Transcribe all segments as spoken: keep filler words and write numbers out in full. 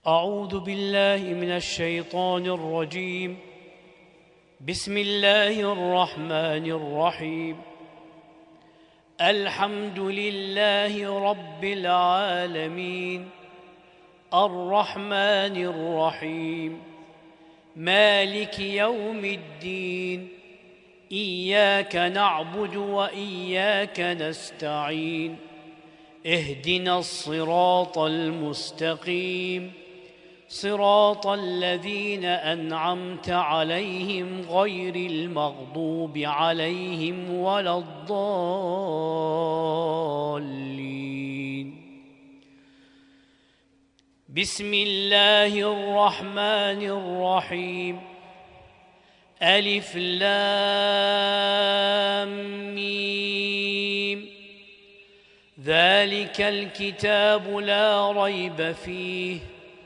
أعوذ بالله من الشيطان الرجيم. بسم الله الرحمن الرحيم. الحمد لله رب العالمين، الرحمن الرحيم، مالك يوم الدين، إياك نعبد وإياك نستعين، اهدنا الصراط المستقيم، صراط الذين أنعمت عليهم غير المغضوب عليهم ولا الضالين. بسم الله الرحمن الرحيم. ألف لام ميم. ذلك الكتاب لا ريب فيه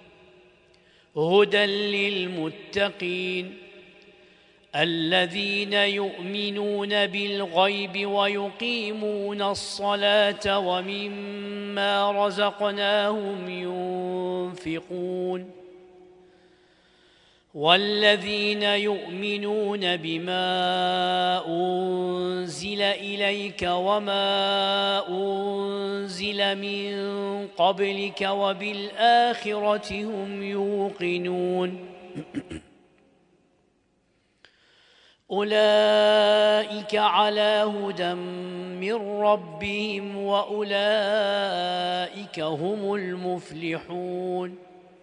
هدى للمتقين الذين يؤمنون بالغيب ويقيمون الصلاة ومما رزقناهم ينفقون والذين يؤمنون بما أنزل إليك وما أنزل من قبلك وبالآخرة هم يوقنون أولئك على هدى من ربهم وأولئك هم المفلحون.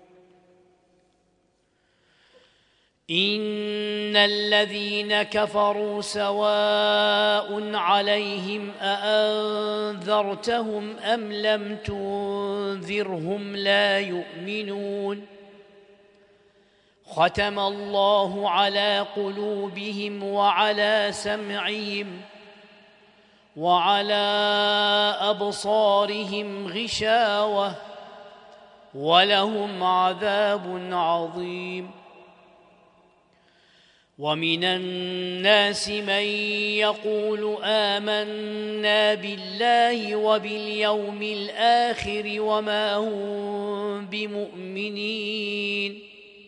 إن الذين كفروا سواء عليهم أأنذرتهم أم لم تنذرهم لا يؤمنون. ختم الله على قلوبهم وعلى سمعهم وعلى أبصارهم غشاوة ولهم عذاب عظيم. ومن الناس من يقول آمنا بالله وباليوم الآخر وما هم بمؤمنين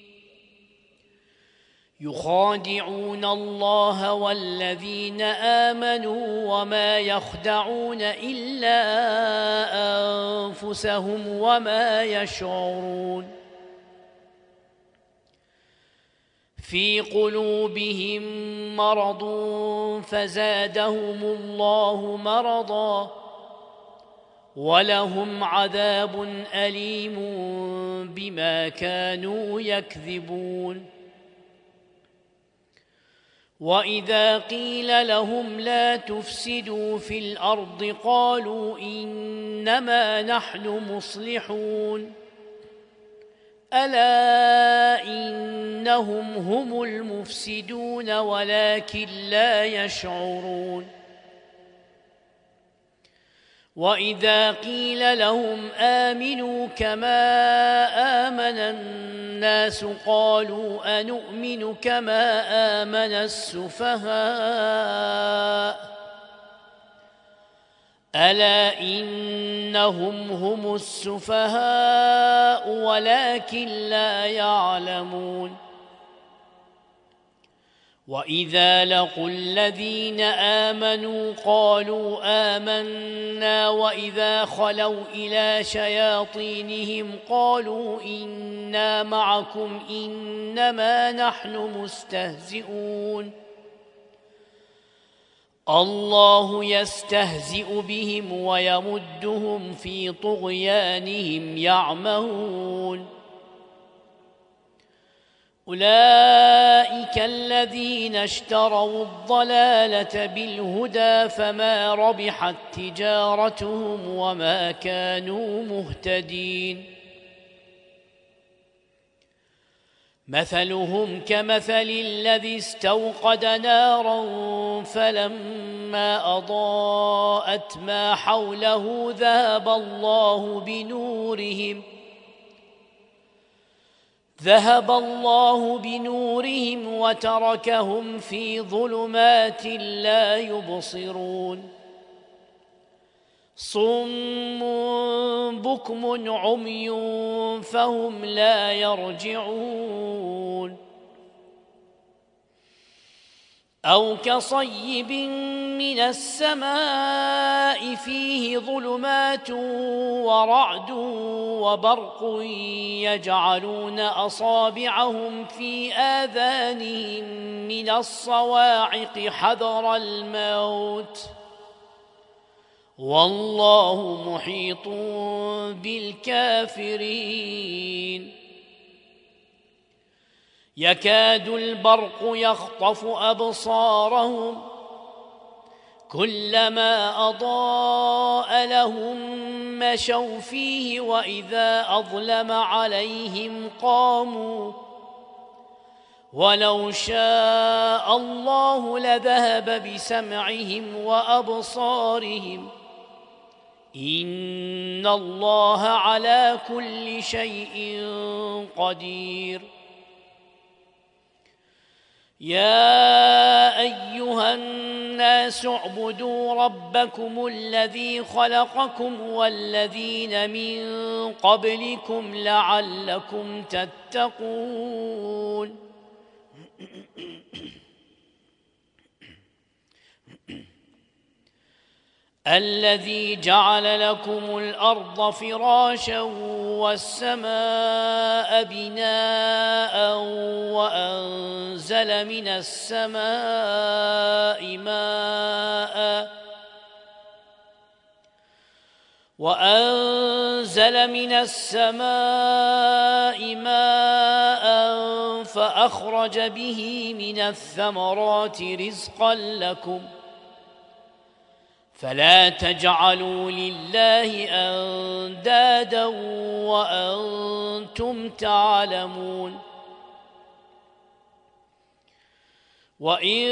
يخادعون الله والذين آمنوا وما يخدعون إلا أنفسهم وما يشعرون. في قلوبهم مرض فزادهم الله مرضا ولهم عذاب أليم بما كانوا يكذبون. وإذا قيل لهم لا تفسدوا في الأرض قالوا إنما نحن مصلحون ألا إنهم هم المفسدون ولكن لا يشعرون. وإذا قيل لهم آمنوا كما آمن الناس قالوا أنؤمن كما آمن السفهاء ألا إنهم هم السفهاء ولكن لا يعلمون. وإذا لقوا الذين آمنوا قالوا آمنا وإذا خلوا إلى شياطينهم قالوا إنا معكم إنما نحن مستهزئون الله يستهزئ بهم ويمدهم في طغيانهم يعمهون. أولئك الذين اشتروا الضلالة بالهدى فما ربحت تجارتهم وما كانوا مهتدين. مثلهم كمثل الذي استوقد نارا فلما أضاءت ما حوله ذهب الله بنورهم ذهب الله بنورهم وتركهم في ظلمات لا يبصرون. صم بكم عمي فهم لا يرجعون أو كصيب من السماء فيه ظلمات ورعد وبرق يجعلون أصابعهم في آذانهم من الصواعق حذر الموت والله محيط بالكافرين يكاد البرق يخطف أبصارهم كلما أضاء لهم مشوا فيه وإذا أظلم عليهم قاموا ولو شاء الله لذهب بسمعهم وأبصارهم إن الله على كل شيء قدير يا أيها الناس اعبدوا ربكم الذي خلقكم والذين من قبلكم لعلكم تتقون الذي جعل لكم الأرض فراشا والسماء بناء وأنزل من السماء ماء وأنزل من السماء ماء فأخرج به من الثمرات رزقا لكم فلا تجعلوا لله أندادا وأنتم تعلمون وإن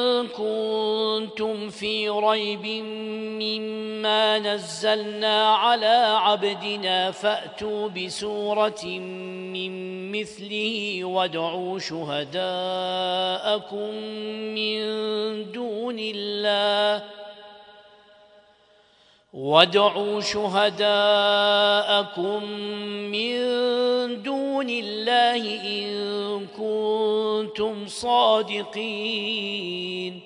كنتم في ريب مما نزلنا على عبدنا فأتوا بسورة من مثله وادعوا شهداءكم من دون الله وادعوا شهداءكم من دون الله إن كنتم صادقين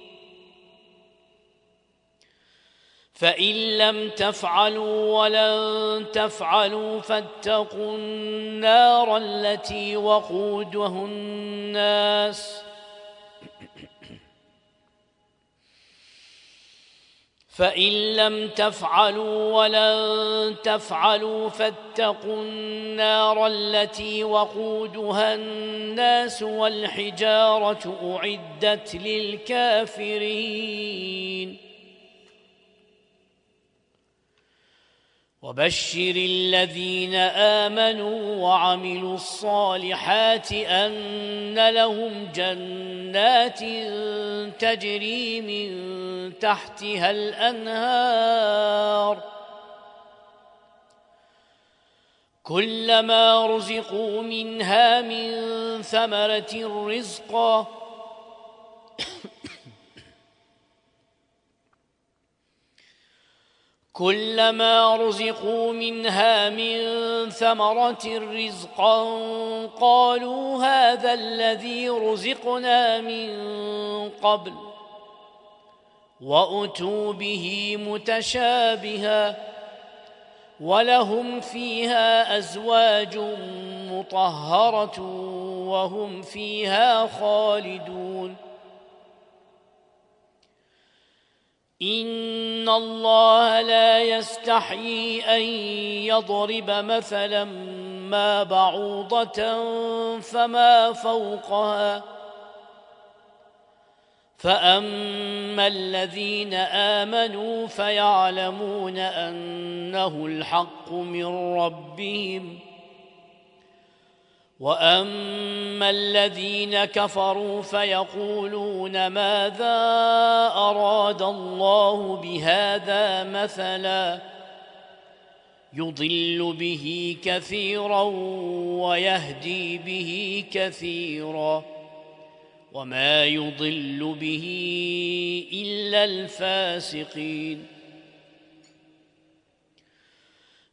فإن لم تفعلوا ولن تفعلوا فاتقوا النار التي وقودها الناس فإن لم تفعلوا ولن تفعلوا فاتقوا النار التي وقودها الناس والحجارة أعدت للكافرين وبشر الذين آمنوا وعملوا الصالحات أن لهم جنات تجري من تحتها الأنهار كلما رزقوا منها من ثمرة رزقا كلما رزقوا منها من ثمرة رزقا قالوا هذا الذي رزقنا من قبل وأتوا به متشابها ولهم فيها أزواج مطهرة وهم فيها خالدون إن الله لا يستحيي أن يضرب مثلا ما بعوضة فما فوقها فأما الذين آمنوا فيعلمون أنه الحق من ربهم وأما الذين كفروا فيقولون ماذا أراد الله بهذا مثلا يضل به كثيرا ويهدي به كثيرا وما يضل به إلا الفاسقين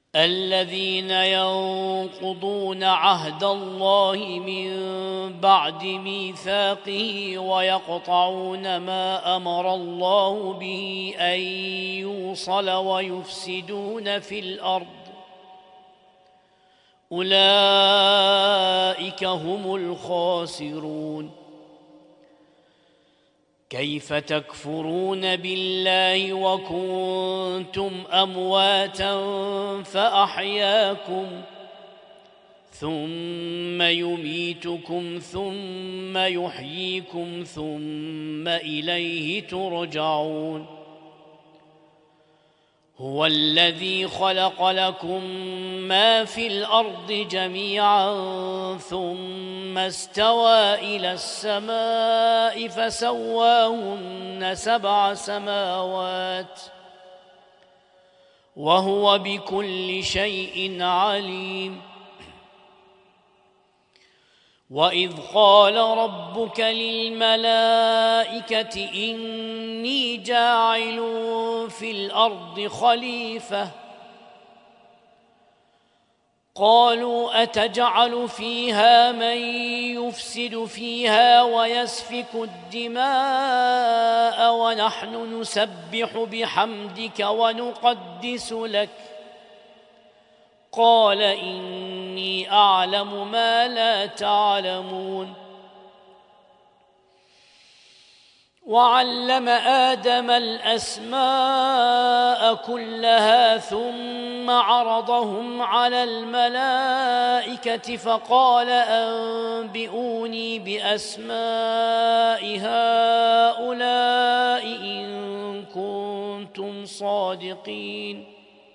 الذين ينقضون عهد الله من بعد ميثاقه ويقطعون ما أمر الله به أن يوصل ويفسدون في الأرض أولئك هم الخاسرون. كيف تكفرون بالله وكنتم أمواتا فأحياكم ثم يميتكم ثم يحييكم ثم إليه ترجعون. هو الذي خلق لكم ما في الأرض جميعا ثم استوى إلى السماء فسواهن سبع سماوات وهو بكل شيء عليم. وإذ قال ربك للملائكة إني جاعل في الأرض خليفة قالوا أتجعل فيها من يفسد فيها ويسفك الدماء ونحن نسبح بحمدك ونقدس لك قال إني أعلم ما لا تعلمون. وعلم آدم الأسماء كلها ثم عرضهم على الملائكة فقال أنبئوني بأسماء هؤلاء إن كنتم صادقين.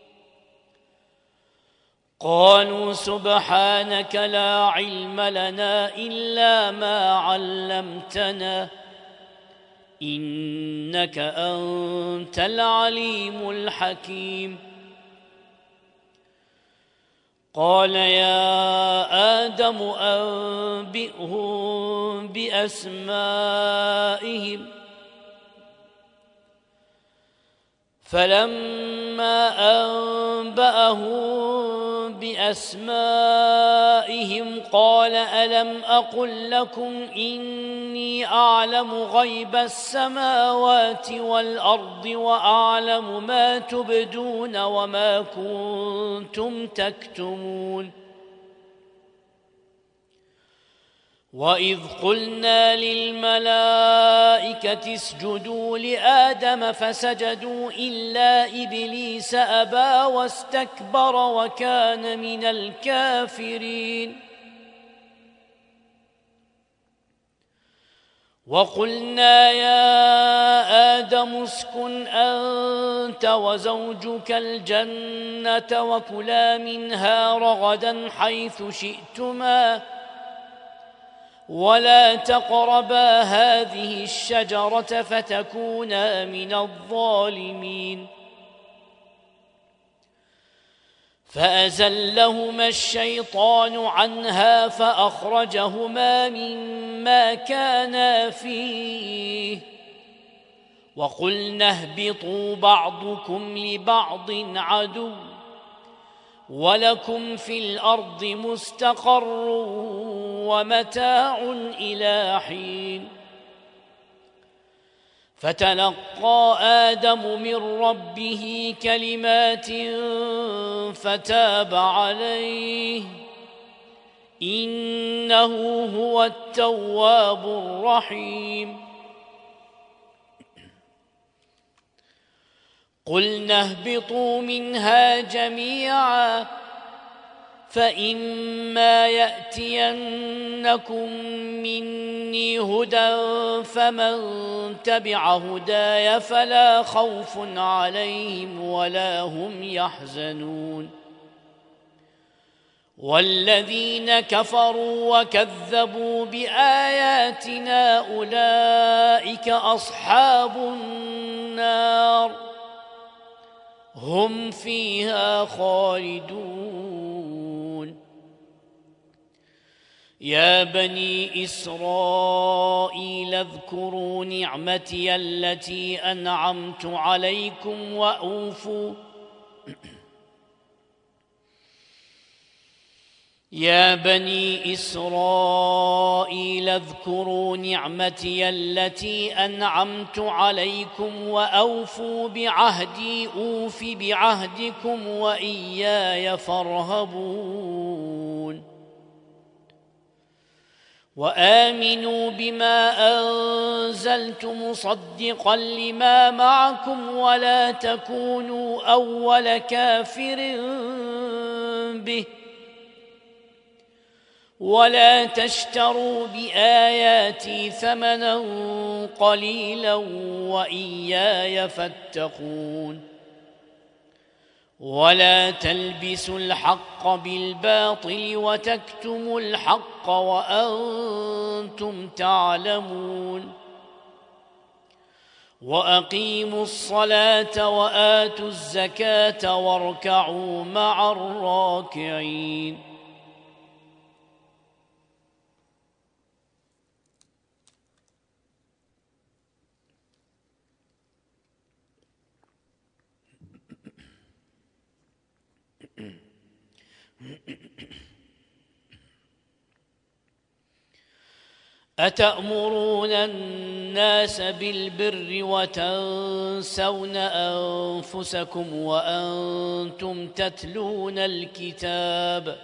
قالوا سبحانك لا علم لنا إلا ما علمتنا إنك أنت العليم الحكيم. قال يا آدم أنبئهم بأسمائهم فلما أنبأهم بأسمائهم قال ألم أقل لكم إني أعلم غيب السماوات والأرض وأعلم ما تبدون وما كنتم تكتمون. وإذ قلنا للملائكة اسجدوا لآدم فسجدوا إلا إبليس أبى واستكبر وكان من الكافرين. وقلنا يا آدم اسكن أنت وزوجك الجنة وكلا منها رغدا حيث شئتما ولا تقربا هذه الشجرة فتكونا من الظالمين. فأزلهما الشيطان عنها فأخرجهما مما كانا فيه وقلنا اهبطوا بعضكم لبعض عدو ولكم في الأرض مستقر ومتاع إلى حين. فتلقى آدم من ربه كلمات فتاب عليه إنه هو التواب الرحيم. قلنا اهبطوا منها جميعا فإما يأتينكم مني هدى فمن تبع هداي فلا خوف عليهم ولا هم يحزنون. والذين كفروا وكذبوا بآياتنا أولئك أصحاب النار هم فيها خالدون. يا بني إسرائيل اذكروا نعمتي التي أنعمت عليكم وأوفوا يا بني إسرائيل اذكروا نعمتي التي أنعمت عليكم وأوفوا بعهدي أوف بعهدكم وإياي فارهبون وآمنوا بما أنزلت مصدقا لما معكم ولا تكونوا أول كافر به ولا تشتروا بآياتي ثمنا قليلا وإياي فاتقون ولا تلبسوا الحق بالباطل وتكتموا الحق وأنتم تعلمون وأقيموا الصلاة وآتوا الزكاة واركعوا مع الراكعين أتأمرون الناس بالبر وتنسون أنفسكم وأنتم تتلون الكتاب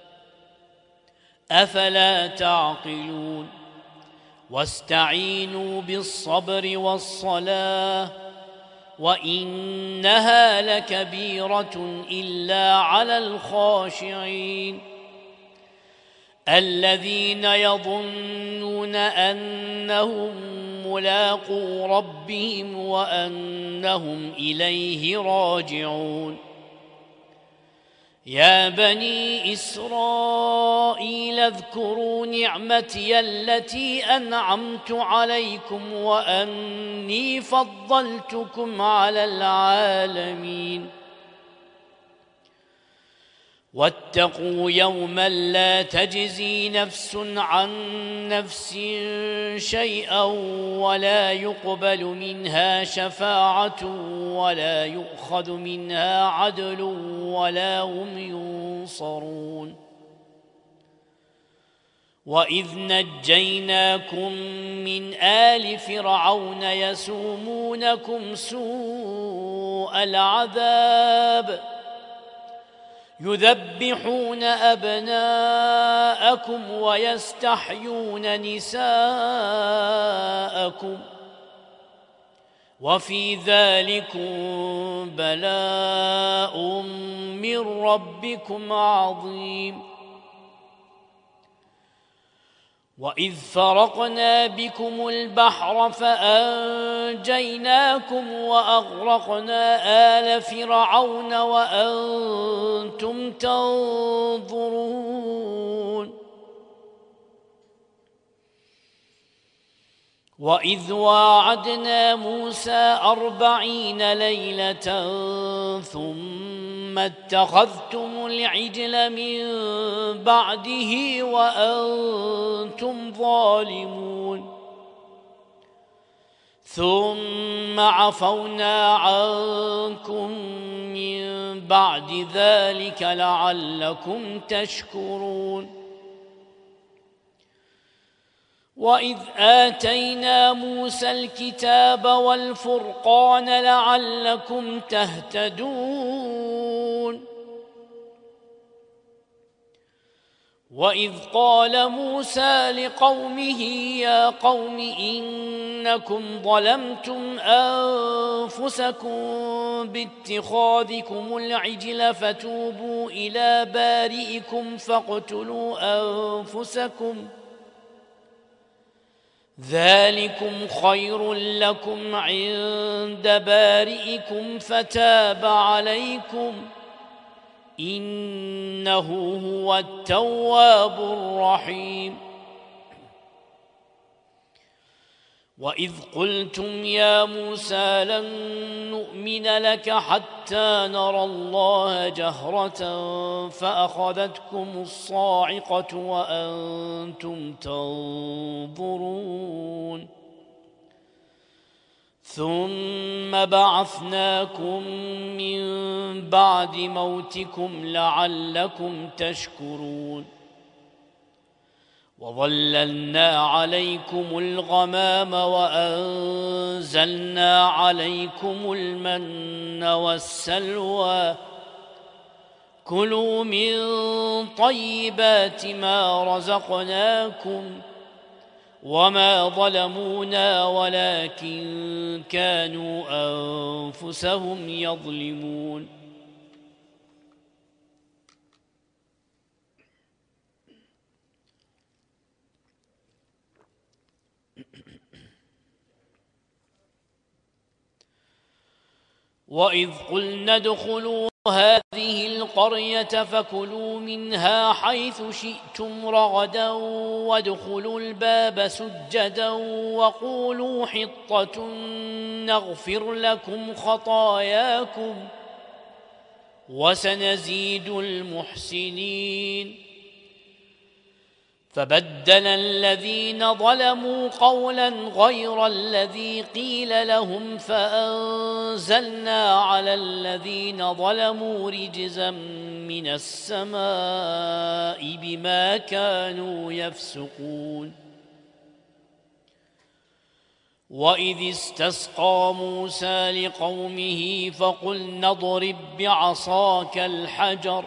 أفلا تعقلون واستعينوا بالصبر والصلاة وإنها لكبيرة إلا على الخاشعين الذين يظنون أنهم ملاقو ربهم وأنهم إليه راجعون يا بني إسرائيل اذكروا نعمتي التي أنعمت عليكم وأني فضلتكم على العالمين واتقوا يوما لا تجزي نفس عن نفس شيئا ولا يقبل منها شفاعة ولا يؤخذ منها عدل ولا هم ينصرون وإذ نجيناكم من آل فرعون يسومونكم سوء العذاب يذبحون أبناءكم ويستحيون نساءكم وفي ذلكم بلاء من ربكم عظيم وإذ فرقنا بكم البحر فأنجيناكم وأغرقنا آل فرعون وأنتم تنظرون وإذ واعدنا موسى أربعين ليلة ثم اتخذتم العجل من بعده وأنتم ظالمون ثم عفونا عنكم من بعد ذلك لعلكم تشكرون وإذ آتينا موسى الكتاب والفرقان لعلكم تهتدون وإذ قال موسى لقومه يا قوم إنكم ظلمتم أنفسكم باتخاذكم العجل فتوبوا إلى بارئكم فاقتلوا أنفسكم ذلكم خير لكم عند بارئكم فتاب عليكم إنه هو التواب الرحيم وإذ قلتم يا موسى لن نؤمن لك حتى نرى الله جهرة فأخذتكم الصاعقة وأنتم تنظرون ثم بعثناكم من بعد موتكم لعلكم تشكرون وظللنا عليكم الغمام وأنزلنا عليكم المن والسلوى كلوا من طيبات ما رزقناكم وما ظلمونا ولكن كانوا أنفسهم يظلمون وإذ قلنا ادخلوا هذه القرية فكلوا منها حيث شئتم رغدا وادخلوا الباب سجدا وقولوا حطة نغفر لكم خطاياكم وسنزيد المحسنين فبدل الذين ظلموا قولا غير الذي قيل لهم فأنزلنا على الذين ظلموا رجزا من السماء بما كانوا يفسقون وإذ استسقى موسى لقومه فقلنا اضرب بعصاك الحجر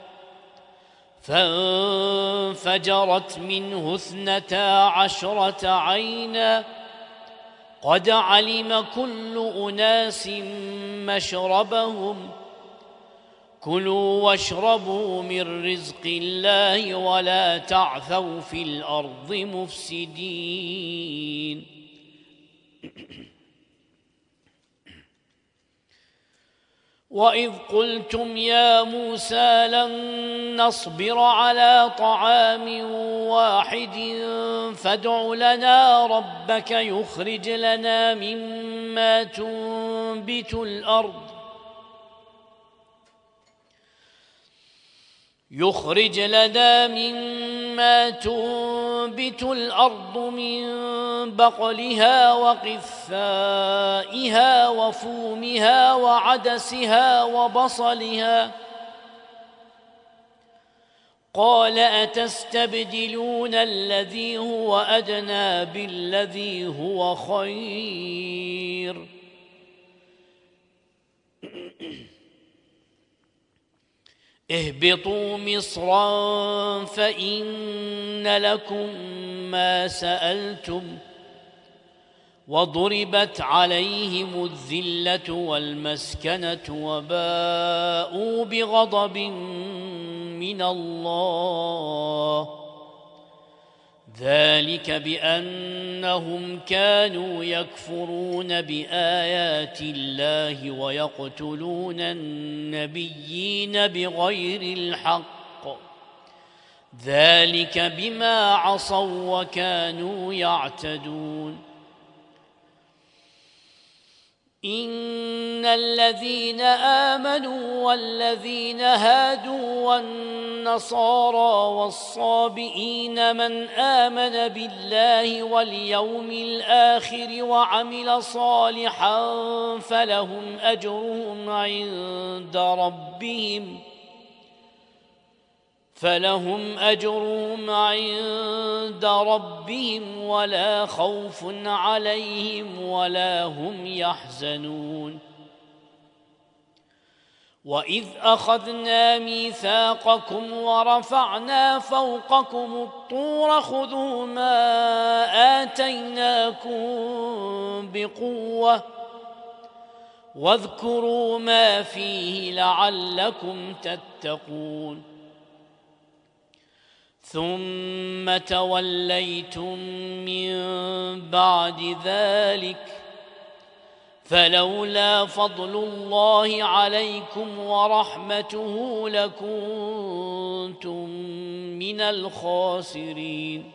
فانفجرت منه اثنتا عشرة عينا قد علم كل أناس مشربهم كلوا واشربوا من رزق الله ولا تعثوا في الأرض مفسدين وإذ قلتم يا موسى لن نصبر على طعام واحد فادع لنا ربك يخرج لنا مما تنبت الأرض يخرج لنا مما تنبت الأرض من بقلها وقثائها وفومها وعدسها وبصلها قال أتستبدلون الذي هو أدنى بالذي هو خير اهبطوا مصرا فإن لكم ما سألتم وضربت عليهم الذلة والمسكنة وباءوا بغضب من الله ذلك بأنهم كانوا يكفرون بآيات الله ويقتلون النبيين بغير الحق ذلك بما عصوا وكانوا يعتدون إن الذين آمنوا والذين هادوا والنصارى والصابئين من آمن بالله واليوم الآخر وعمل صالحا فلهم أجرهم عند ربهم فلهم أجرهم عند ربهم ولا خوف عليهم ولا هم يحزنون وإذ أخذنا ميثاقكم ورفعنا فوقكم الطور خذوا ما آتيناكم بقوة واذكروا ما فيه لعلكم تتقون ثم توليتم من بعد ذلك فلولا فضل الله عليكم ورحمته لكنتم من الخاسرين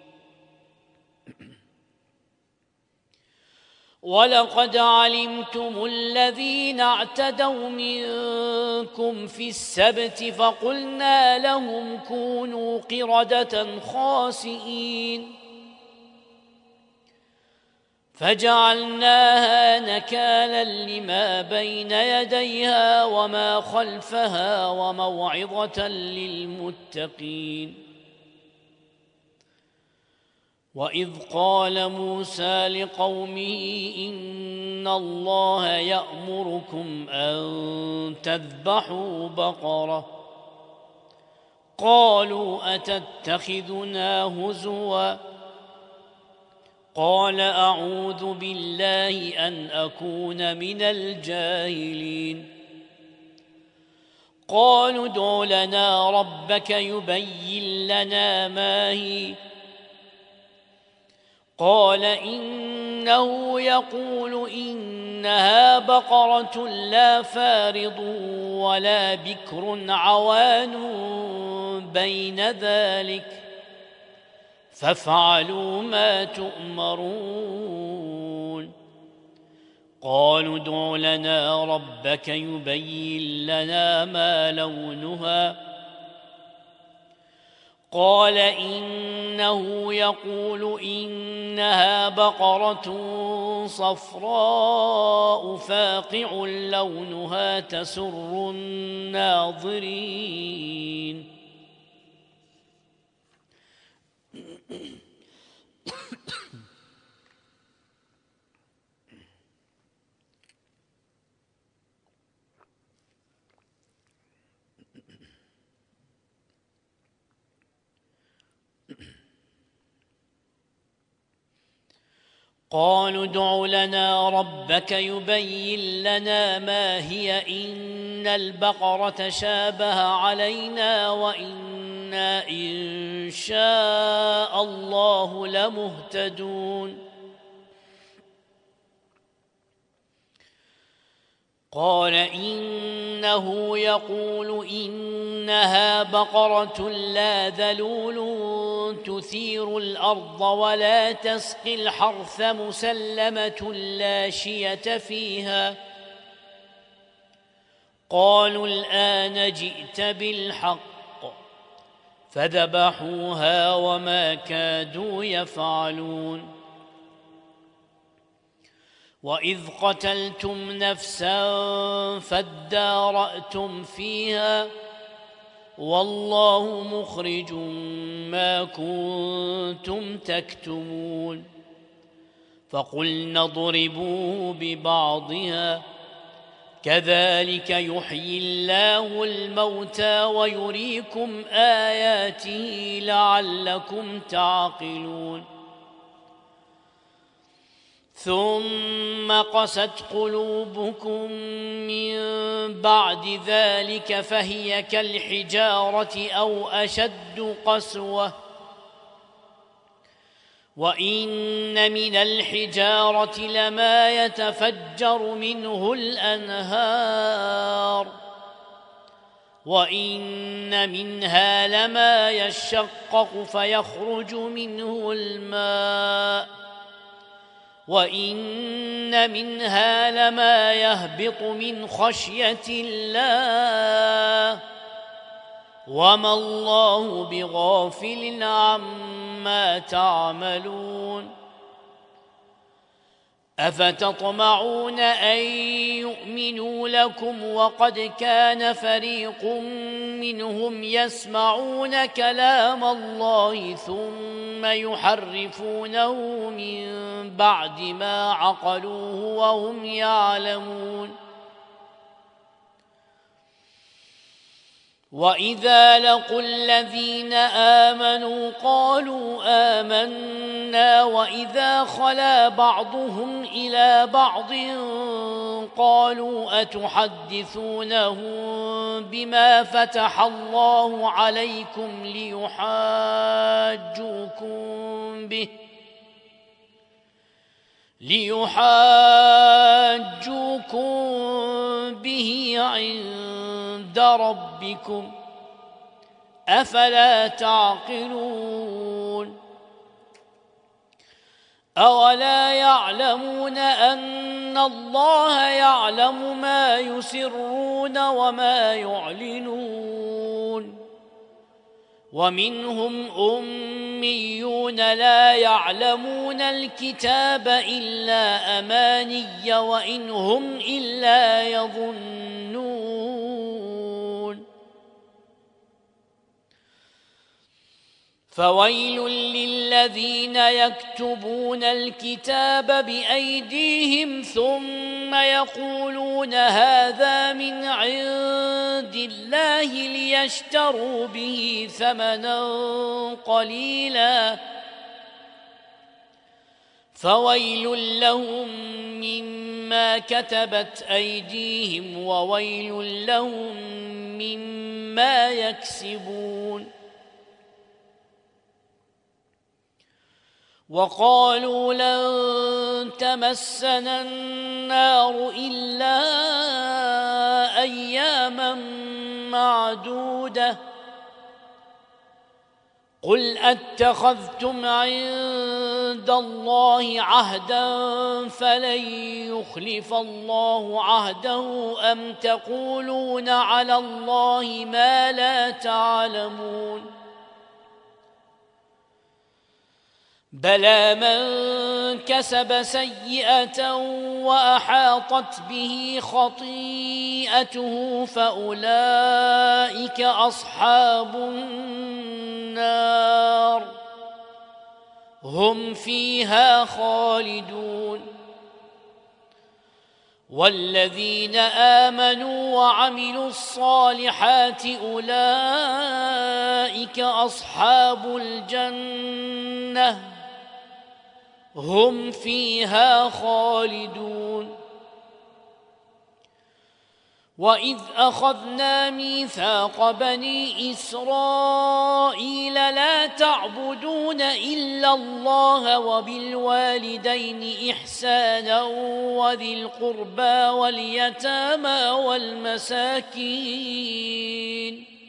ولقد علمتم الذين اعتدوا منكم في السبت فقلنا لهم كونوا قردة خاسئين فجعلناها نكالا لما بين يديها وما خلفها وموعظة للمتقين. وإذ قال موسى لقومه إن الله يأمركم أن تذبحوا بقرة قالوا أتتخذنا هزوا قال أعوذ بالله أن أكون من الجاهلين. قالوا ادع لنا ربك يبين لنا ما هي قال إنه يقول إنها بقرة لا فارض ولا بكر عوان بين ذلك فافعلوا ما تؤمرون. قالوا ادع لنا ربك يبين لنا ما لونها قال إنه يقول إنها بقرة صفراء فاقع لونها تسر الناظرين. قالوا ادع لنا ربك يبين لنا ما هي إن البقرة شابه علينا وإنا إن شاء الله لمهتدون. قال إنه يقول إنها بقرة لا ذلول تثير الأرض ولا تسقي الحرث مسلمة لا شية فيها. قالوا الآن جئت بالحق فذبحوها وما كادوا يفعلون. وإذ قتلتم نفسا فادارأتم فيها والله مخرج ما كنتم تكتمون. فقلنا اضربوه ببعضها كذلك يحيي الله الموتى ويريكم آياته لعلكم تعقلون. ثم قست قلوبكم من بعد ذلك فهي كالحجارة أو أشد قسوة. وإن من الحجارة لما يتفجر منه الأنهار وإن منها لما يشقق فيخرج منه الماء وإن منها لما يهبط من خشية الله وما الله بغافل عما تعملون. أفتطمعون أن يؤمنوا لكم وقد كان فريق منهم يسمعون كلام الله ثم يحرفونه من بعد ما عقلوه وهم يعلمون. وإذا لقوا الذين آمنوا قالوا آمنا وإذا خلا بعضهم إلى بعض قالوا أتحدثونهم بما فتح الله عليكم ليحاجوكم به ليحاجوكم به عند ربكم أفلا تعقلون. أولا يعلمون أن الله يعلم ما يسرون وما يعلنون ومنهم أميون لا يعلمون الكتاب إلا أماني وإن هم إلا يظنون فويل للذين يكتبون الكتاب بأيديهم ثم يقولون هذا من عند الله ليشتروا به ثمنا قليلا فويل لهم مما كتبت أيديهم وويل لهم مما يكسبون وقالوا لن تمسنا النار إلا أياما معدودة قل أتخذتم عند الله عهدا فلن يخلف الله عهده أم تقولون على الله ما لا تعلمون بلى من كسب سيئة وأحاطت به خطيئته فأولئك أصحاب النار هم فيها خالدون والذين آمنوا وعملوا الصالحات أولئك أصحاب الجنة هم فيها خالدون وإذ أخذنا ميثاق بني إسرائيل لا تعبدون إلا الله وبالوالدين إحسانا وذي القربى واليتامى والمساكين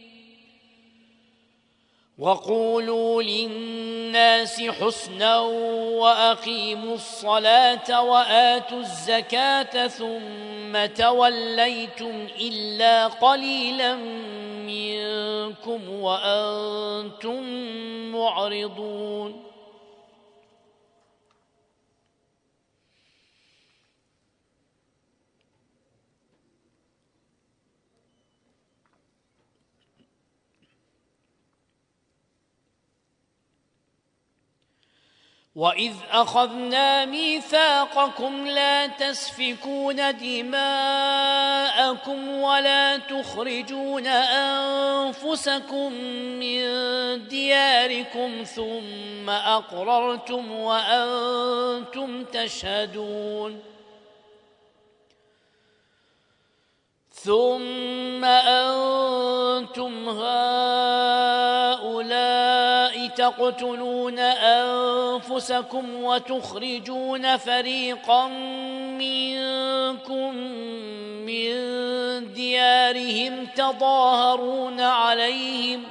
وقولوا للناس حسنا وأقيموا الصلاة وآتوا الزكاة ثم توليتم إلا قليلا منكم وأنتم معرضون وإذ أخذنا ميثاقكم لا تسفكون دماءكم ولا تخرجون أنفسكم من دياركم ثم أقررتم وأنتم تشهدون ثم أنتم هؤلاء تقتلون أنفسكم وتخرجون فريقا منكم من ديارهم تظاهرون عليهم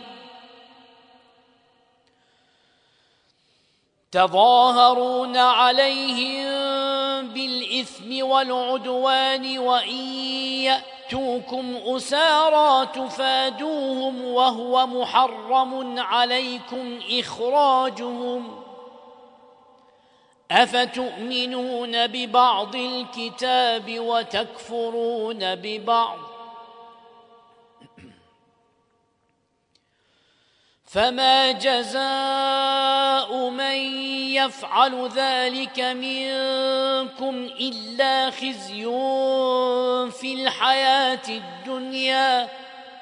تظاهرون عليهم بالإثم والعدوان وإن يأتوكم أسارى تفادوهم وهو محرم عليكم إخراجهم أفتؤمنون ببعض الكتاب وتكفرون ببعض فما جزاء من يفعل ذلك منكم إلا خزي في الحياة الدنيا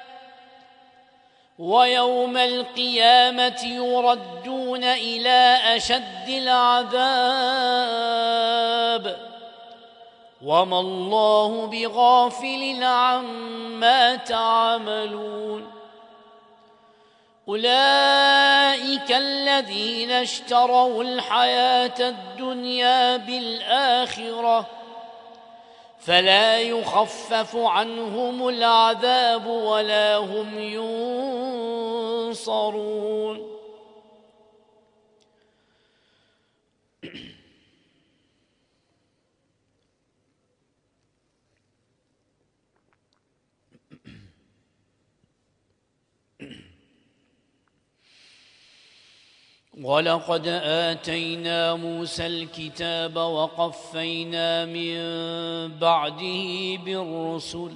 ويوم القيامة يردون إلى أشد العذاب وما الله بغافل عما تعملون أولئك الذين اشتروا الحياة الدنيا بالآخرة فلا يخفف عنهم العذاب ولا هم ينصرون ولقد آتينا موسى الكتاب وقفينا من بعده بالرسل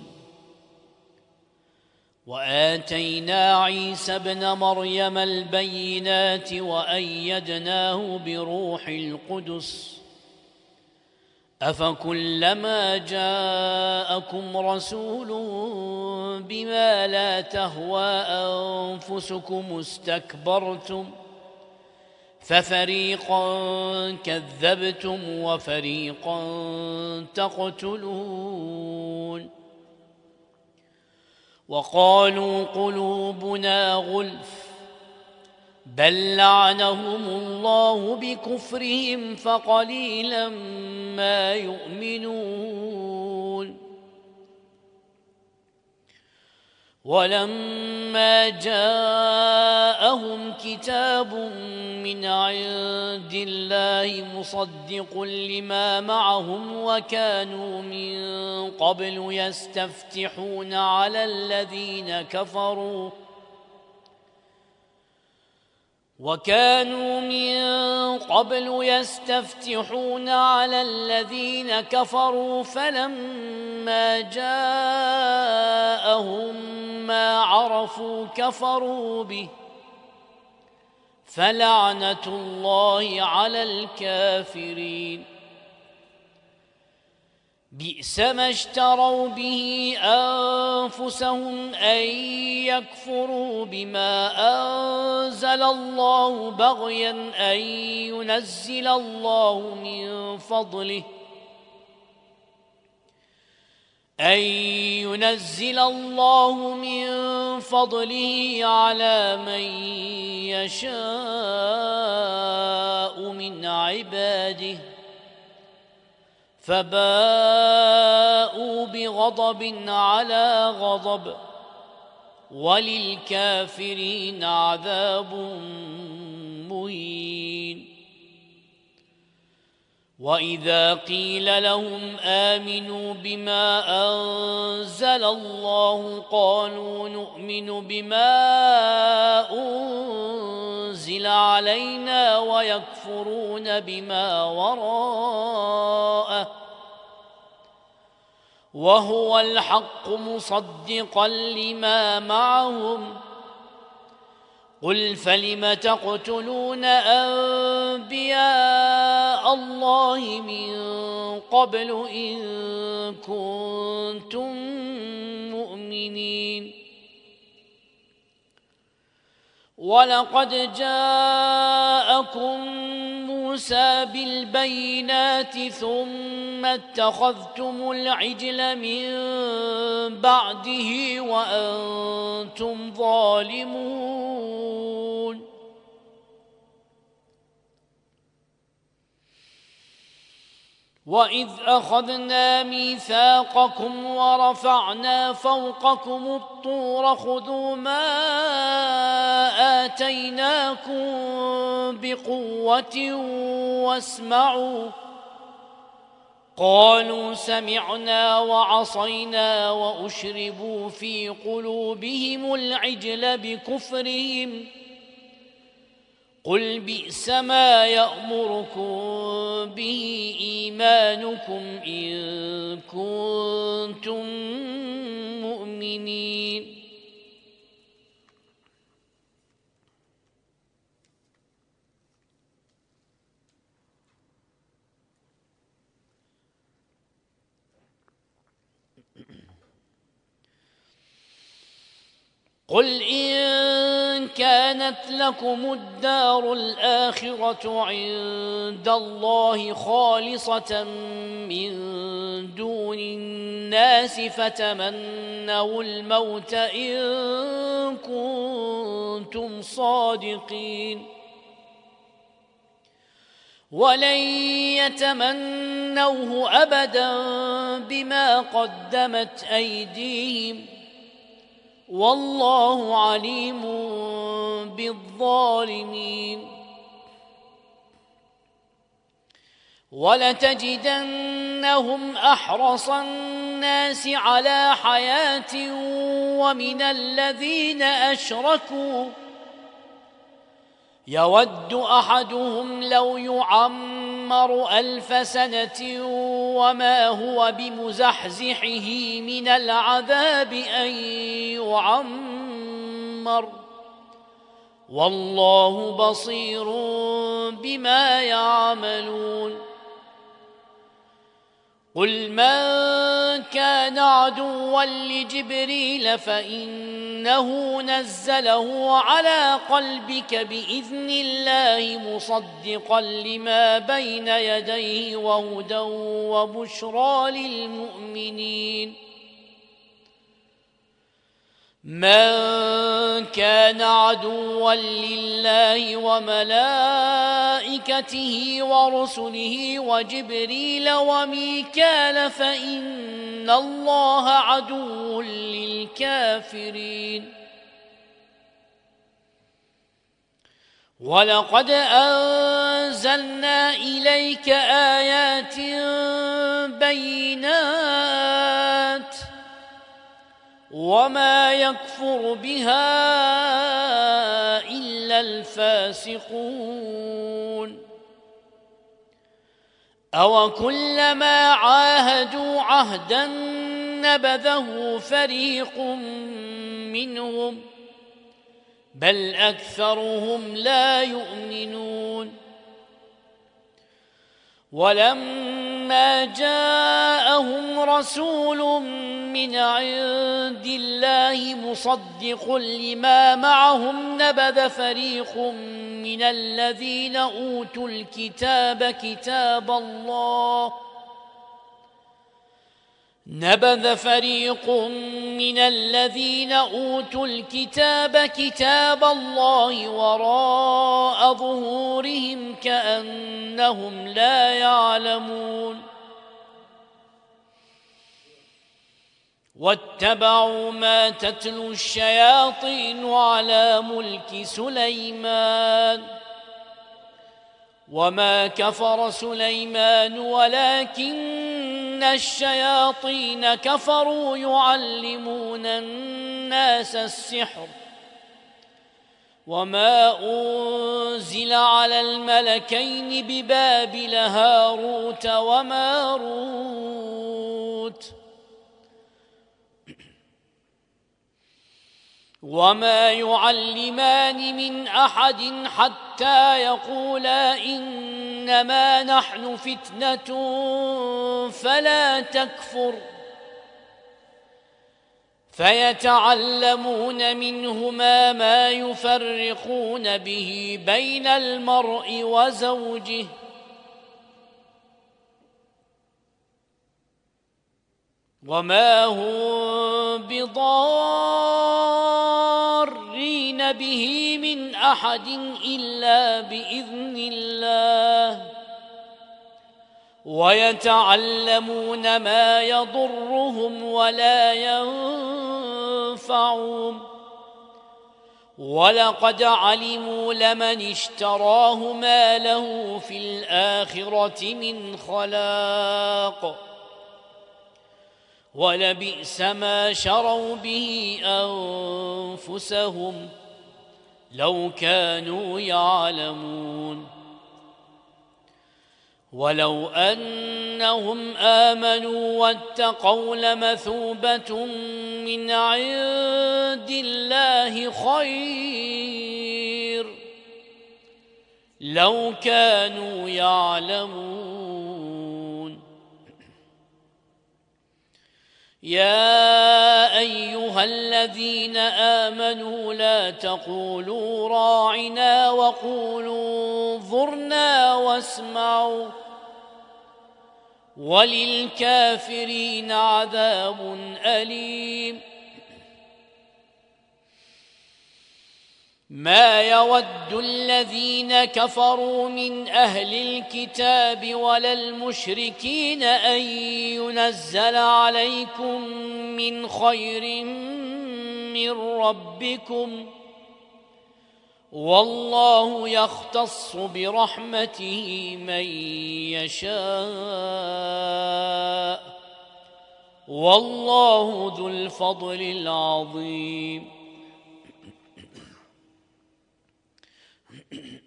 وآتينا عيسى ابن مريم البينات وأيدناه بروح القدس أفكلما جاءكم رسول بما لا تهوى أنفسكم استكبرتم ففريقا كذبتم وفريقا تقتلون وقالوا قلوبنا غلف بل لعنهم الله بكفرهم فقليلا ما يؤمنون ولما جاءهم كتاب من عند الله مصدق لما معهم وكانوا من قبل يستفتحون على الذين كفروا وكانوا من قبل يستفتحون على الذين كفروا فلما جاءهم ما عرفوا كفروا به فلعنة الله على الكافرين بئس ما اشتروا به أنفسهم أن يكفروا بما أنزل الله بغيا أن ينزل الله من فضله أن ينزل الله من فضله على من يشاء من عباده فباءوا بغضب على غضب وللكافرين عذاب مهين وإذا قيل لهم آمنوا بما أنزل الله قالوا نؤمن بما أنزل علينا ويكفرون بما وراءه وهو الحق مصدقا لما معهم قل فلم تقتلون أنبياء الله من قبل إن كنتم مؤمنين ولقد جاءكم موسى بالبينات ثم اتخذتم العجل من بعده وأنتم ظالمون وإذ أخذنا ميثاقكم ورفعنا فوقكم الطور خذوا ما آتيناكم بقوة واسمعوا قالوا سمعنا وعصينا وأشربوا في قلوبهم العجل بكفرهم قل بئس ما يأمركم به إيمانكم إن كنتم مؤمنين قل إن كانت لكم الدار الآخرة عند الله خالصة من دون الناس فتمنوا الموت إن كنتم صادقين ولن يتمنوه أبدا بما قدمت أيديهم والله عليم بالظالمين ولتجدنهم أحرص الناس على حياة، ومن الذين أشركوا يود أحدهم لو يعمر ألف سنة وما هو بمزحزحه من العذاب أن يعمر والله بصير بما يعملون قل من كان عدوا لجبريل فإنه نزله على قلبك بإذن الله مصدقا لما بين يديه وهدى وبشرى للمؤمنين من كان عدوا لله وملائكته ورسله وجبريل وميكال فإن الله عدو للكافرين ولقد أنزلنا إليك آيات بينات وما يكفر بها إلا الفاسقون أوكلما عاهدوا عهدا نبذه فريق منهم بل أكثرهم لا يؤمنون ولما جاءهم رسول من عند الله مصدق لما معهم نبذ فريق من الذين أوتوا الكتاب كتاب الله نبذ فريق من الذين أوتوا الكتاب كتاب الله وراء ظهورهم كأنهم لا يعلمون واتبعوا ما تتلو الشياطين على ملك سليمان وما كفر سليمان ولكن الشياطين كفروا يعلمون الناس السحر وما أنزل على الملكين ببابل هاروت وماروت وما يعلمان من أحد حتى يقولا إنما نحن فتنة فلا تكفر فيتعلمون منهما ما يفرقون به بين المرء وزوجه وما هم بضارين به من أحد إلا بإذن الله ويتعلمون ما يضرهم ولا ينفعهم ولقد علموا لمن اشتراه ما له في الآخرة من خلاق ولبئس ما شروا به أنفسهم لو كانوا يعلمون ولو أنهم آمنوا واتقوا لمثوبة من عند الله خير لو كانوا يعلمون يا أيها الذين آمنوا لا تقولوا راعنا وقولوا انظرنا واسمعوا وللكافرين عذاب أليم ما يود الذين كفروا من أهل الكتاب ولا المشركين أن ينزل عليكم من خير من ربكم والله يختص برحمته من يشاء والله ذو الفضل العظيم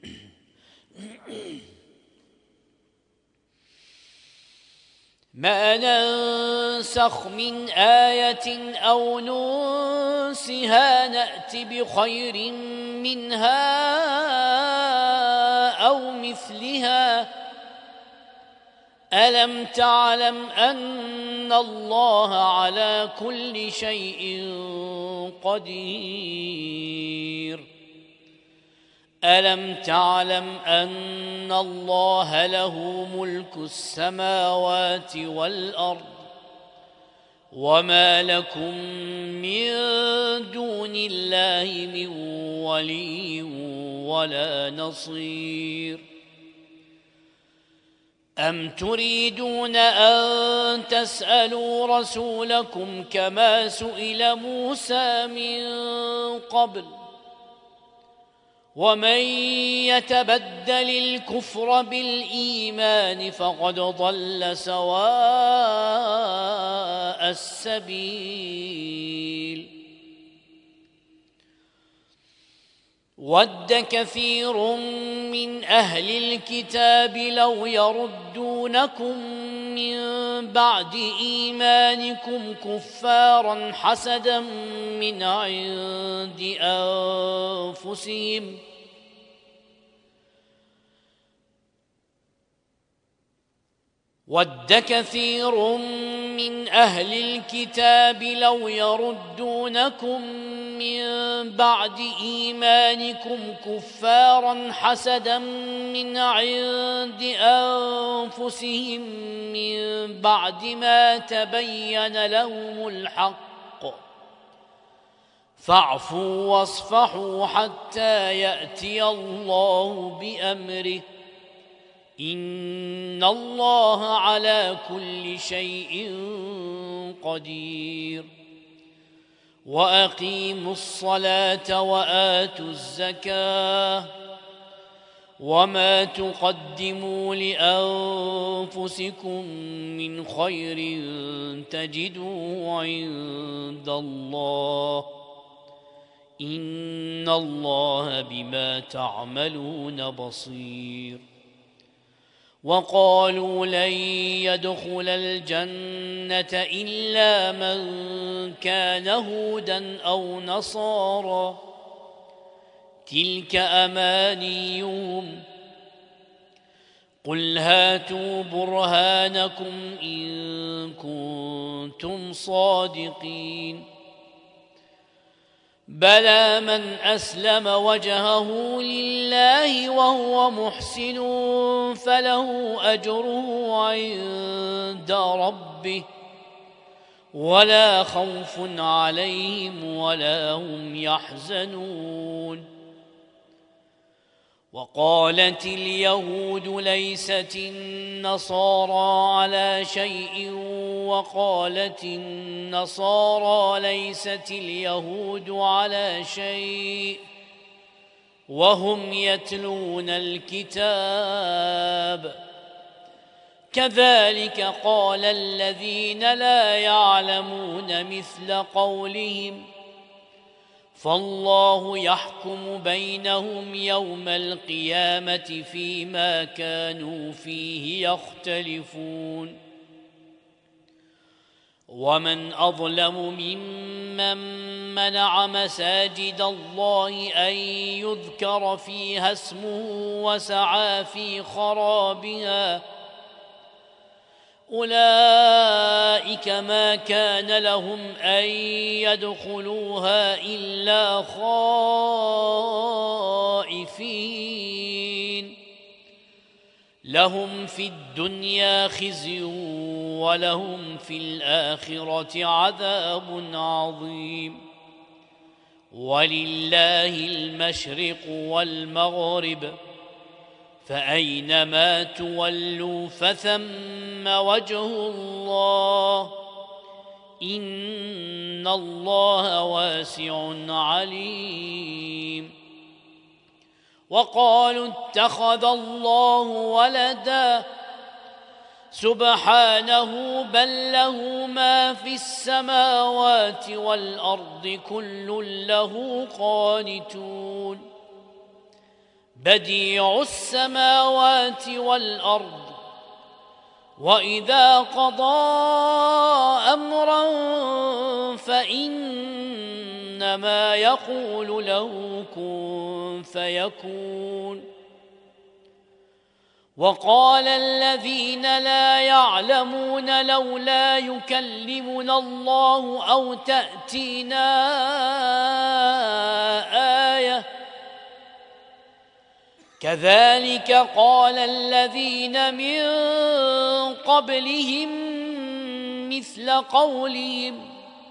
ما ننسخ من آية أو ننسها نأت بخير منها أو مثلها ألم تعلم أن الله على كل شيء قدير ألم تعلم أن الله له ملك السماوات والأرض وما لكم من دون الله من ولي ولا نصير أم تريدون أن تسألوا رسولكم كما سئل موسى من قبل ومن يتبدل الكفر بالإيمان فقد ضل سواء السبيل ود كثير من أهل الكتاب لو يردونكم من بعد إيمانكم كفارا حسدا من عند أنفسهم ود كثير من أهل الكتاب لو يردونكم من بعد إيمانكم كفارا حسدا من عند أنفسهم من بعد ما تبين لهم الحق فاعفوا واصفحوا حتى يأتي الله بأمره إن الله على كل شيء قدير وأقيموا الصلاة وآتوا الزكاة وما تقدموا لأنفسكم من خير تجدوه عند الله إن الله بما تعملون بصير وقالوا لن يدخل الجنة إلا من كان هودا أو نصارى تلك أمانيهم قل هاتوا برهانكم إن كنتم صادقين بلى من أسلم وجهه لله وهو محسن فله أجره عند ربه ولا خوف عليهم ولا هم يحزنون وقالت اليهود ليست النصارى على شيء وقالت النصارى ليست اليهود على شيء وهم يتلون الكتاب كذلك قال الذين لا يعلمون مثل قولهم فالله يحكم بينهم يوم القيامة فيما كانوا فيه يختلفون ومن أظلم ممن منع مساجد الله أن يذكر فيها اسمه وسعى في خرابها أولئك ما كان لهم أن يدخلوها إلا خائفين لهم في الدنيا خزي ولهم في الآخرة عذاب عظيم ولله المشرق والمغرب فأينما تولوا فثم وجه الله إن الله واسع عليم وقالوا اتخذ الله ولدا سبحانه بل له ما في السماوات والأرض كل له قانتون بديع السماوات والأرض وإذا قضى أمرا فإنما يقول له كن فيكون. وقال الذين لا يعلمون لولا يكلمنا الله أو تأتينا آية كذلك قال الذين من قبلهم مثل قولهم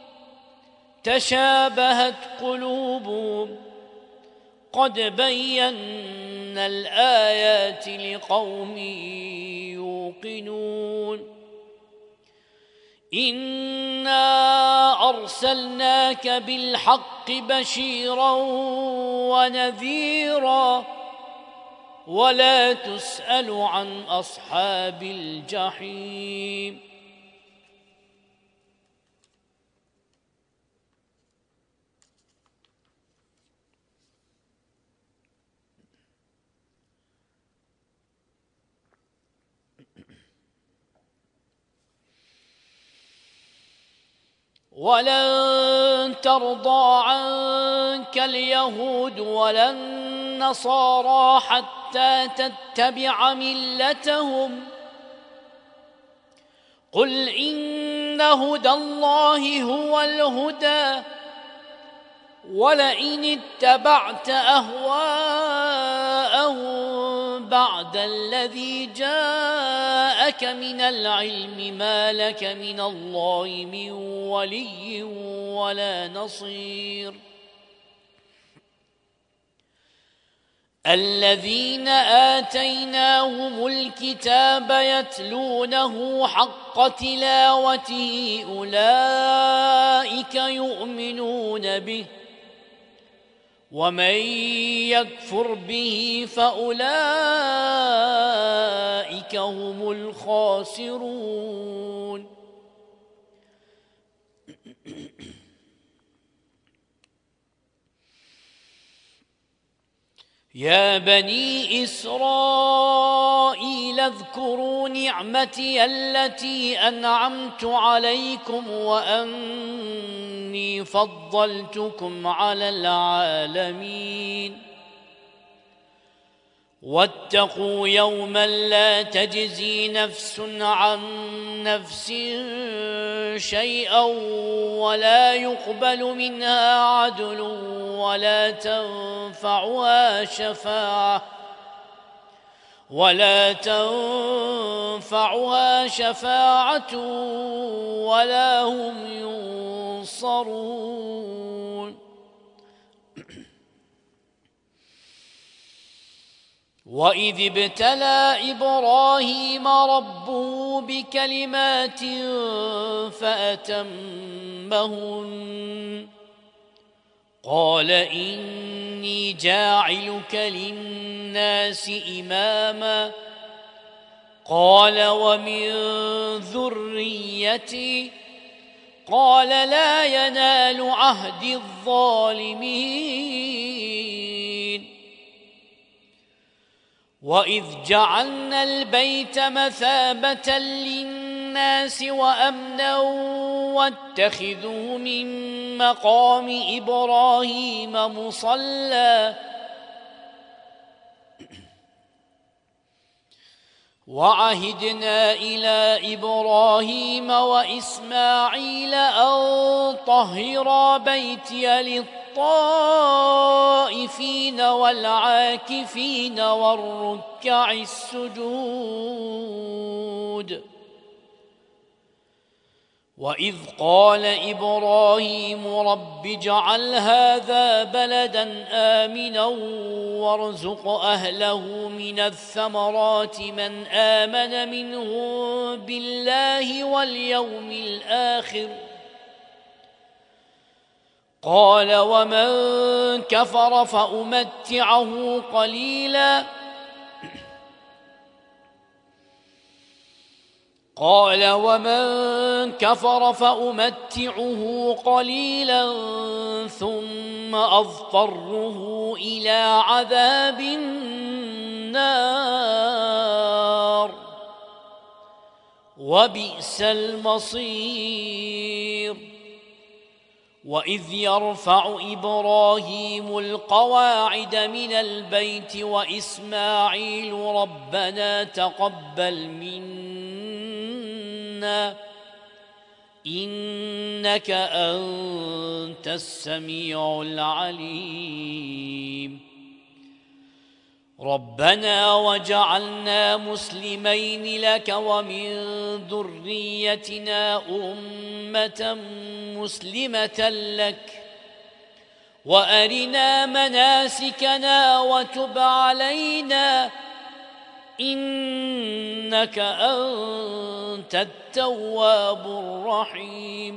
تشابهت قلوبهم قد بينا الآيات لقوم يوقنون. إنا أرسلناك بالحق بشيرا ونذيرا ولا تسأل عن أصحاب الجحيم. ولن ترضى عنك اليهود ولا النصارى حتى تتبع ملتهم قل إن هدى الله هو الهدى ولئن اتبعت أهواءهم بعد الذي جاءك من العلم ما لك من الله من ولي ولا نصير. الذين آتيناهم الكتاب يتلونه حق تلاوته أولئك يؤمنون به ومن يكفر به فأولئك هم الخاسرون. يا بني إسرائيل اذكروا نعمتي التي أنعمت عليكم وأني فضلتكم على العالمين. واتقوا يوما لا تجزي نفس عن نفس شيئا ولا يقبل منها عدل ولا تنفعها شفاعة ولا تنفعها شفاعة ولا هم ينصرون. وإذ ابتلى إبراهيم ربه بكلمات فأتمهن قال إني جاعلك للناس إماما قال ومن ذريتي قال لا ينال عهد الظالمين. وإذ جعلنا البيت مثابة للناس وأمنا واتخذوا من مقام إبراهيم مصلى وعهدنا إلى إبراهيم وإسماعيل أن طهرا بيتي للطائفين والعاكفين والركع السجود. وإذ قال إبراهيم رب اجعل هذا بلدا آمنا وارزق أهله من الثمرات من آمن منهم بالله واليوم الآخر قال ومن كفر فأمتعه قليلا قال ومن كفر فأمتعه قليلا ثم أضطره إلى عذاب النار وبئس المصير. وإذ يرفع إبراهيم القواعد من البيت وإسماعيل ربنا تقبل منا إنك أنت السميع العليم. ربنا وجعلنا مسلمين لك ومن ذريتنا أمة مسلمة لك وأرنا مناسكنا وتب علينا إنك أنت التواب الرحيم.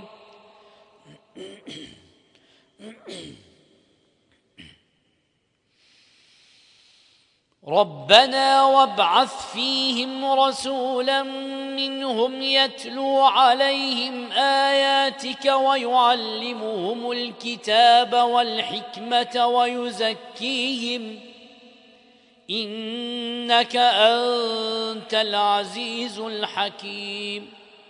ربنا وابعث فيهم رسولا منهم يتلو عليهم آياتك ويعلمهم الكتاب والحكمة ويزكيهم إنك أنت العزيز الحكيم.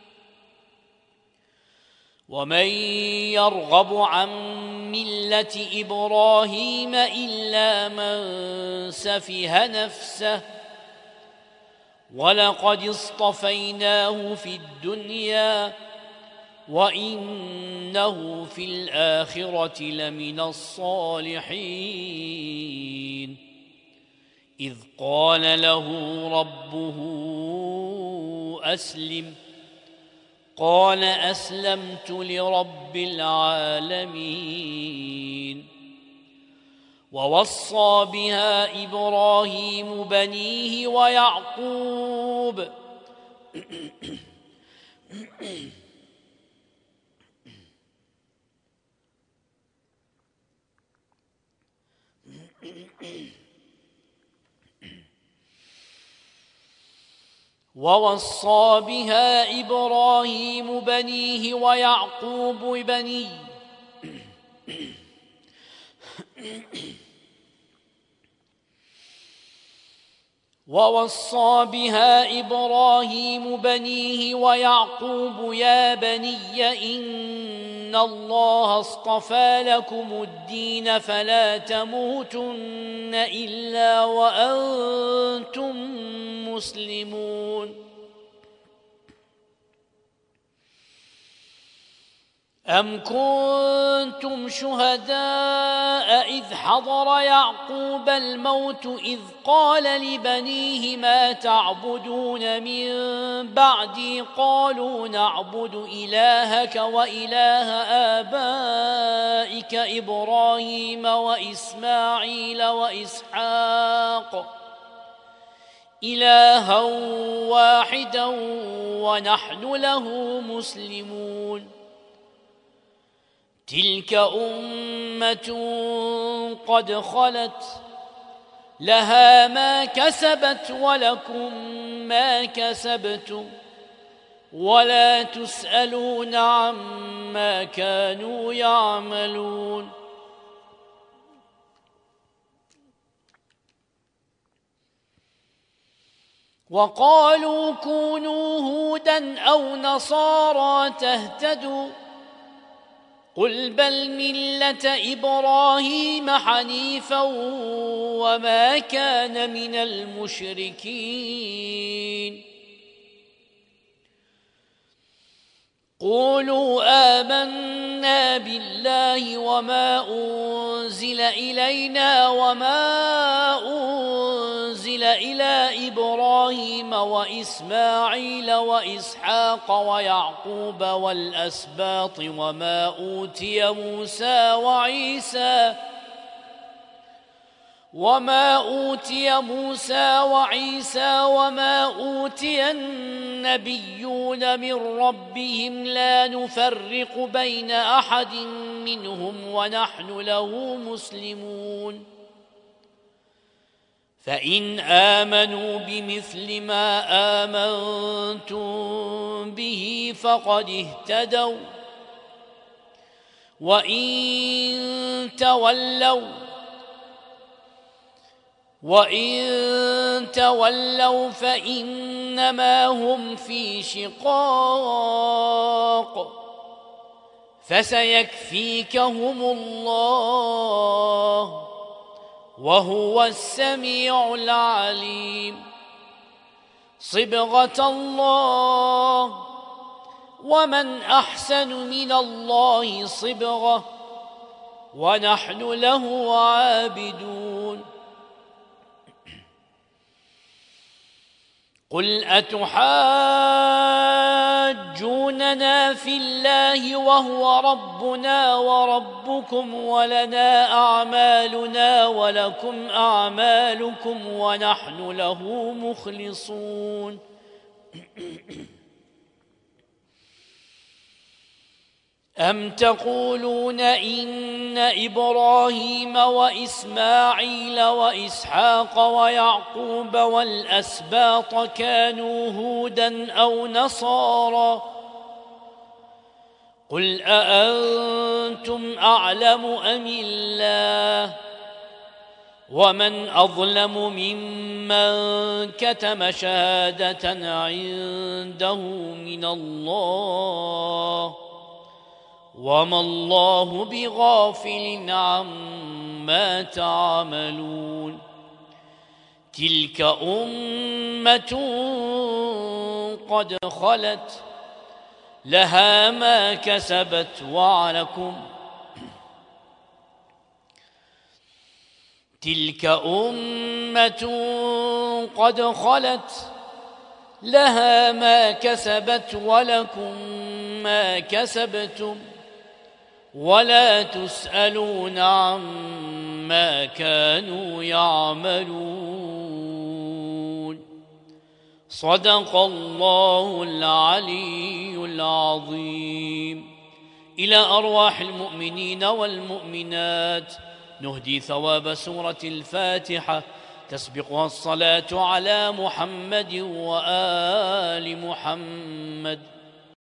ومن يرغب عن ملة إبراهيم إلا من سفه نفسه ولقد اصطفيناه في الدنيا وإنه في الآخرة لمن الصالحين. إذ قال له ربه أسلم قال أسلمت لرب العالمين. ووصى بها إبراهيم بنيه ويعقوب ووصى بها إبراهيم بنيه ويعقوب بنيه ووصى بها إبراهيم بنيه ويعقوب يا بني إن الله اصطفى لكم الدين فلا تموتن إلا وأنتم مسلمون. أم كنتم شهداء إذ حضر يعقوب الموت إذ قال لبنيه ما تعبدون من بعدي قالوا نعبد إلهك وإله آبائك إبراهيم وإسماعيل وإسحاق إلها واحدا ونحن له مسلمون. تلك أمة قد خلت لها ما كسبت ولكم ما كسبتم ولا تسألون عما كانوا يعملون. وقالوا كونوا هودا أو نصارى تهتدوا قل بل ملة إبراهيم حنيفا وما كان من المشركين. قولوا آمنا بالله وما أنزل إلينا وما أنزل إلى إبراهيم وإسماعيل وإسحاق ويعقوب والأسباط وما أوتي موسى وعيسى وما أوتي موسى وعيسى وما أوتي النبيون من ربهم لا نفرق بين أحد منهم ونحن له مسلمون. فإن آمنوا بمثل ما آمنتم به فقد اهتدوا وإن تولوا وإن تولوا فإنما هم في شقاق فسيكفيكهم الله وهو السميع العليم. صبغة الله ومن أحسن من الله صبغة ونحن له عابدون. قل أتحاجوننا في الله وهو ربنا وربكم ولنا أعمالنا ولكم أعمالكم ونحن له مخلصون. أم تقولون إن إبراهيم وإسماعيل وإسحاق ويعقوب والأسباط كانوا هودا أو نصارى؟ قل أأنتم أعلم أم الله؟ ومن أظلم ممن كتم شهادة عنده من الله وما الله بغافل عما تعملون. تلك أمة قد خلت لها ما كسبت وعليكم تلك أمة قد خلت لها ما كسبت ولكم ما كسبتم ولا تسألون عما كانوا يعملون. صدق الله العلي العظيم. إلى أرواح المؤمنين والمؤمنات نهدي ثواب سورة الفاتحة تسبقها الصلاة على محمد وآل محمد.